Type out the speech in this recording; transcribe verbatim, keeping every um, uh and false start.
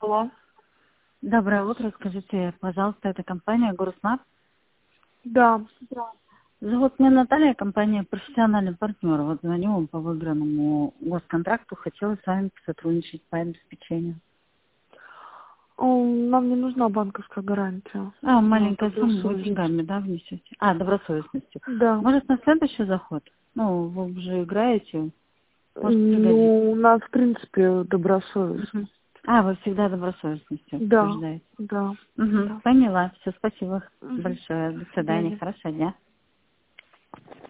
Алло. Доброе утро. Скажите, пожалуйста, это компания Горсмат? Да. Зовут меня Наталья, компания «Профессиональный партнер». Вот звоню вам по выигранному госконтракту. Хотела с вами сотрудничать по обеспечению. О, Нам не нужна банковская гарантия. А, На маленькая сумма, вы добросовестность. деньгами, да, внесете? А, добросовестностью. Да. Может, на следующий заход? Ну, вы уже играете. Может, пригодится. Ну, у нас, в принципе, добросовестность. Мгм. А, вы всегда добросовестностью Да. подтверждаете. Да. Угу. Да. Поняла. Все, спасибо Мгм. большое. До До свидания. свидания. Хорошего дня.